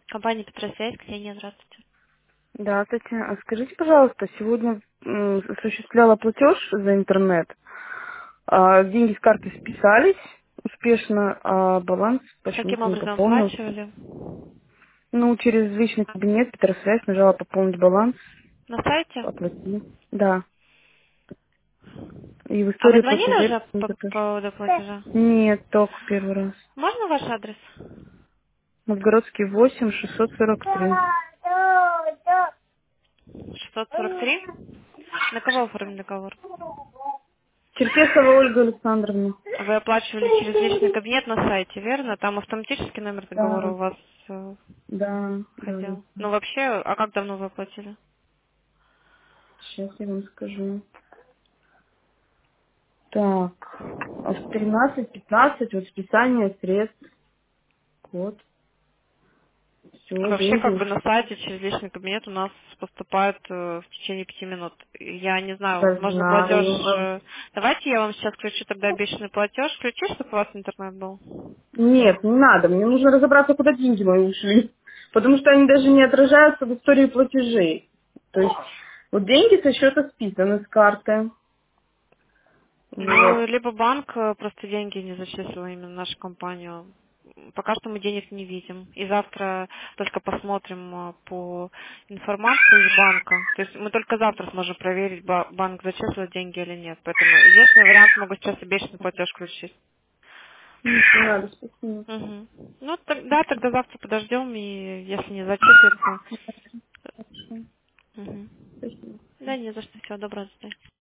Компания Петросвязь, Ксения, здравствуйте. Да, кстати, а скажите, пожалуйста, сегодня осуществляла платеж за интернет, деньги с карты списались успешно, а баланс Каким почему-то не образом пополнился. оплачивали? Ну, через личный кабинет Петросвязь нажала пополнить баланс, На сайте? оплатили. Да. И в А вы истории звонили платежей уже по почему-то тоже. поводу платежа? Нет, только первый раз. Можно ваш адрес? Новгородский 8, 643. 643. На кого оформлен договор? Черкесова Ольга Александровна. Вы оплачивали через личный кабинет на сайте, верно? Там автоматический номер договора Да, у вас да. ходил. Ну вообще, а как давно вы оплатили? Сейчас я вам скажу. Так, в 13-15 вот списание средств, вот, все, Вообще, деньги как бы на ушли. сайте через личный кабинет у нас поступает в течение 5 минут. Я не знаю, Я возможно, платеж... знаю. Давайте я вам сейчас включу тогда обещанный платеж. Включи, чтобы у вас интернет был. Нет, не надо, мне нужно разобраться, куда деньги мои ушли. Потому что они даже не отражаются в истории платежей. То есть, вот деньги со счета списаны с карты. Вот. Ну, либо банк просто деньги не зачислил именно в нашу компанию. Пока что мы денег не видим. И завтра только посмотрим по информации из банка. То есть мы только завтра сможем проверить, банк зачислил деньги или нет. Поэтому единственный вариант, могу сейчас обещанный платеж включить. Не надо, спасибо. Мгм. Ну, тогда завтра подождем, и если не зачислится. Хорошо, Мгм. спасибо. Да, не за что. Всего доброго. До свидания.